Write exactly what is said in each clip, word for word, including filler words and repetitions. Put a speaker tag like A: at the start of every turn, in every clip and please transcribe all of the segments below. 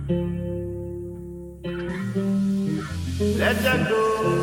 A: Let them go.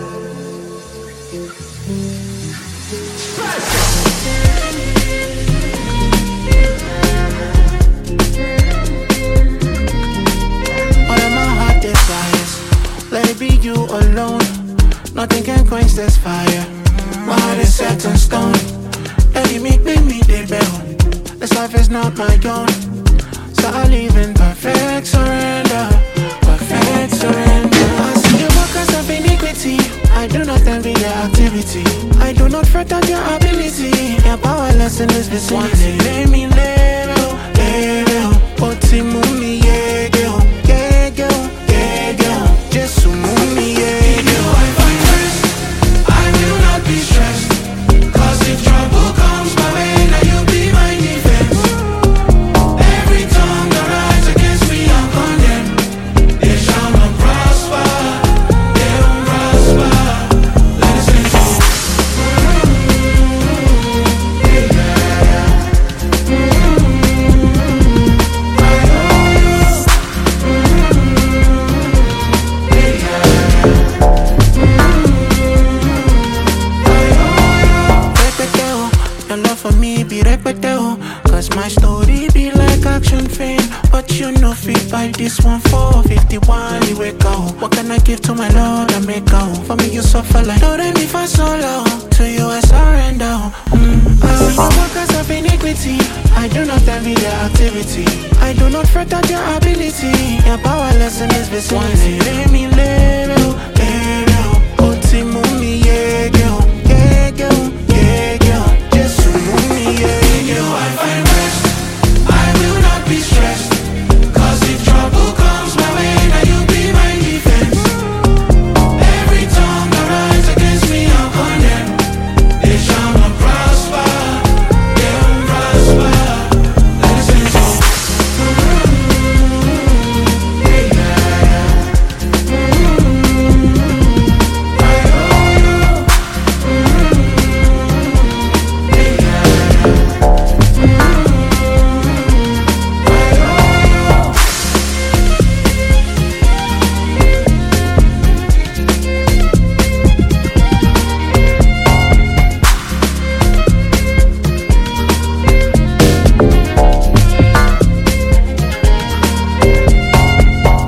B: All of my heart desires, let it be you alone. Nothing can quench this fire. My heart is set in stone. Let it make me meet the bell. This life is not my own, so I live in perfect surrender. Perfect surrender. I see the workers of iniquity. I do not envy their activity. I do not fret at their ability. Their powerless in this vicinity. Let me level, level. Oti mumi yege, yege, yege. Jesu mumi yege. In you I find rest. I will not be stressed. Cause if trouble comes my way, now you be my defense. Every tongue that rise against me, I'm condemned. They shall not prosper. They won't prosper. Let us sing song. Your love for me be repeteo. Cause my story be like action film. But you know fit buy this one for fifty-one, you wake up. What can I give to my Lord and make out? For me you suffer like no let me for so long. To you I surrender. mm. I see the workers of iniquity. I do not envy their activity. I do not fret at their ability. You're powerless in this vicinity.